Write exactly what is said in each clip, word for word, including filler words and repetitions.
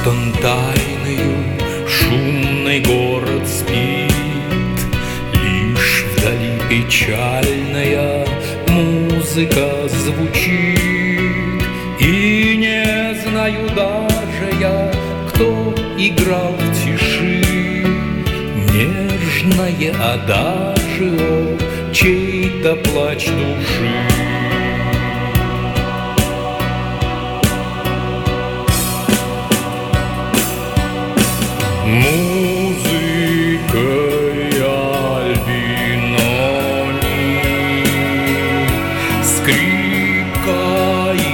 Бостон тайною шумный город спит, лишь вдали печальная музыка звучит. И не знаю даже я, кто играл в тиши нежное адажио, чей-то плач души. Музыкой Альбинони, скрипка и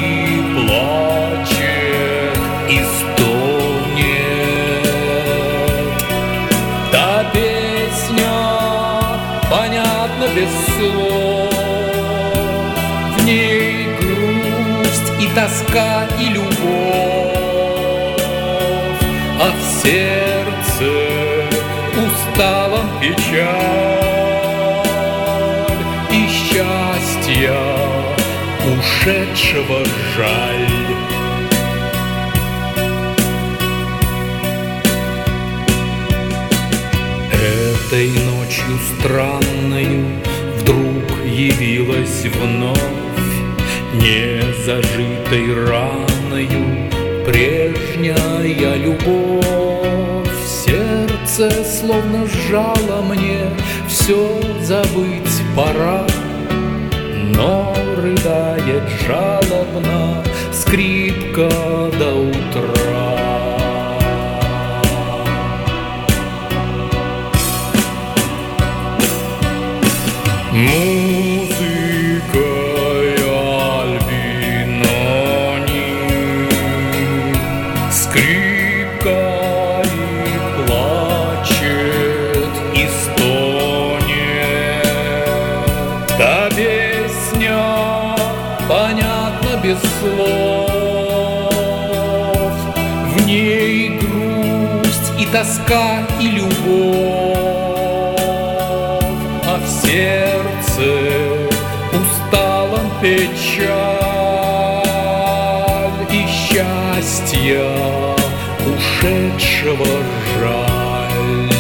плачет, и стонет. Та песня понятна без слов, в ней грусть и тоска и любовь, а в сердце усталом печаль и счастья ушедшего жаль. Этой ночью странною вдруг явилась вновь незажитой раною прежняя любовь. Сердце словно сжало мне, все забыть пора, но рыдает жалобно скрипка до утра. Музыкой Альбинони, скрипка и плачет, и стонет. Та песня понятна без слов, в ней грусть и тоска и любовь, а в сердце усталом печаль и счастья ушедшего жаль.